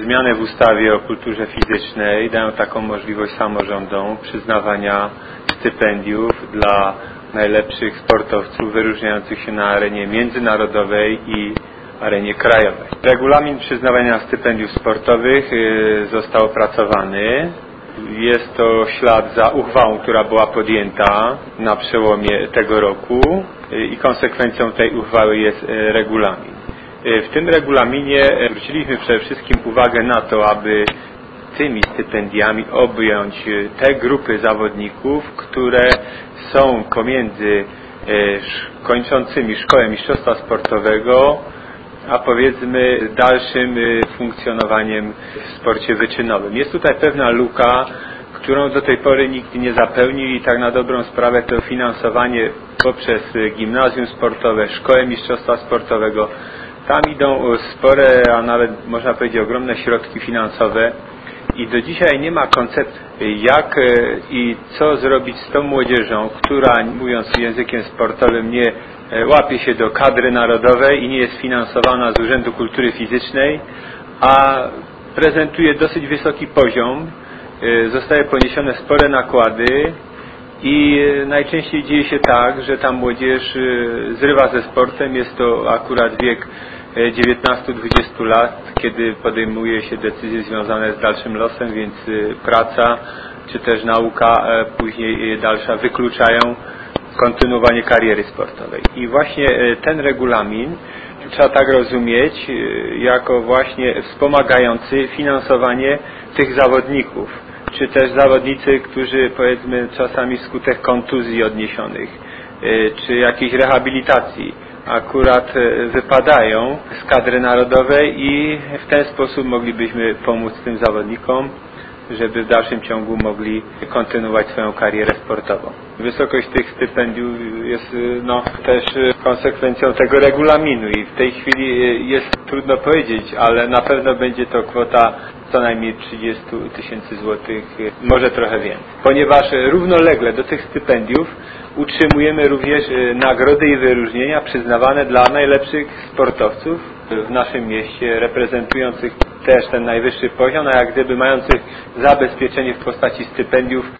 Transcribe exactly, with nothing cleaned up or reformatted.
zmiany w ustawie o kulturze fizycznej dają taką możliwość samorządom przyznawania stypendiów dla najlepszych sportowców wyróżniających się na arenie międzynarodowej i arenie krajowej. Regulamin przyznawania stypendiów sportowych został opracowany. Jest to ślad za uchwałą, która była podjęta na przełomie tego roku i konsekwencją tej uchwały jest regulamin. W tym regulaminie zwróciliśmy przede wszystkim uwagę na to, aby tymi stypendiami objąć te grupy zawodników, które są pomiędzy kończącymi szkołę mistrzostwa sportowego a powiedzmy dalszym funkcjonowaniem w sporcie wyczynowym. Jest tutaj pewna luka, którą do tej pory nikt nie zapełnił i tak na dobrą sprawę to finansowanie poprzez gimnazjum sportowe, szkołę mistrzostwa sportowego. Tam idą spore, a nawet można powiedzieć ogromne środki finansowe i do dzisiaj nie ma koncepcji, jak i co zrobić z tą młodzieżą, która, mówiąc językiem sportowym, nie łapie się do kadry narodowej i nie jest finansowana z Urzędu Kultury Fizycznej, a prezentuje dosyć wysoki poziom, zostaje poniesione spore nakłady i najczęściej dzieje się tak, że ta młodzież zrywa ze sportem. Jest to akurat wiek dziewiętnastu do dwudziestu lat, kiedy podejmuje się decyzje związane z dalszym losem, więc praca czy też nauka później dalsza wykluczają kontynuowanie kariery sportowej. I właśnie ten regulamin trzeba tak rozumieć jako właśnie wspomagający finansowanie tych zawodników, czy też zawodnicy, którzy powiedzmy czasami wskutek kontuzji odniesionych, czy jakiejś rehabilitacji akurat wypadają z kadry narodowej i w ten sposób moglibyśmy pomóc tym zawodnikom, żeby w dalszym ciągu mogli kontynuować swoją karierę sportową. Wysokość tych stypendiów jest no, też konsekwencją tego regulaminu i w tej chwili jest trudno powiedzieć, ale na pewno będzie to kwota co najmniej trzydzieści tysięcy złotych, może trochę więcej. Ponieważ równolegle do tych stypendiów utrzymujemy również nagrody i wyróżnienia przyznawane dla najlepszych sportowców w naszym mieście, reprezentujących też ten najwyższy poziom, a jak gdyby mających zabezpieczenie w postaci stypendiów